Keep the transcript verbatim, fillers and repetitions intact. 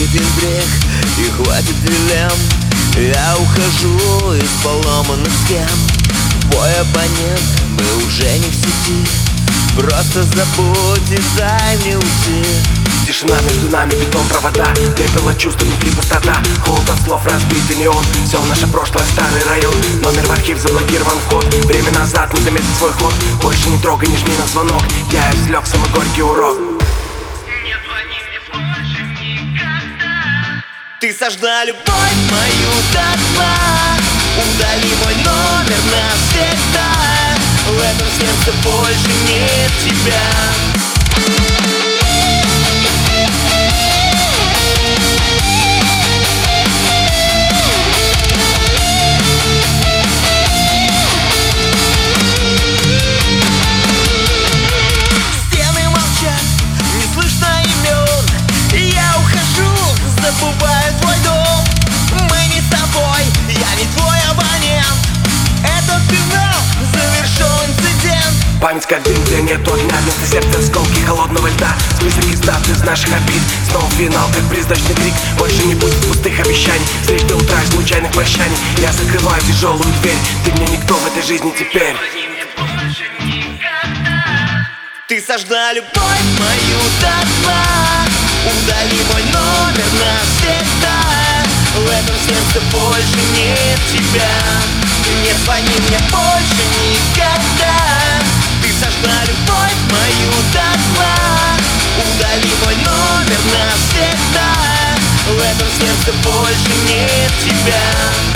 один грех и хватит дилемм. Я ухожу из поломанных схем. Твой абонент, мы уже не в сети. Просто забудь и дай мне уйти. Тишина между нами, бетон, провода. Пепел от чувств, внутри пустота. Холод от слов, разбитый неон. Все наше прошлое, старый район. Номер в архив, заблокирован вход. Время назад, не заметить свой ход. Больше не трогай, не жми на звонок. Я извлек самый горький урок. Не звони мне больше никогда. Ты сожгла любовь мою дотла. Удали мой номер навсегда. В этом сердце больше нет тебя. Стены молчат, не слышно имен. Я ухожу, забываю твой дом. Мы не с тобой, я не твой абонент. Это финал, завершен инцидент. Память как дым, где нету огня. Вместо сердца осколки холодного льда. Список из дат из наших обид. Снова финал, как призрачный крик. Больше не будет пустых обещаний. Встреч до утра и случайных прощаний. Я закрываю тяжелую дверь. Ты мне никто в этой жизни теперь. Звони мне больше никогда. Ты сожгла любовь мою дотла. Удали мой номер навсегда. В этом сердце больше нет тебя. Не звони мне больше никогда. Ты сожгла любовь мою дотла. Удали мой номер навсегда. В этом сердце больше нет тебя.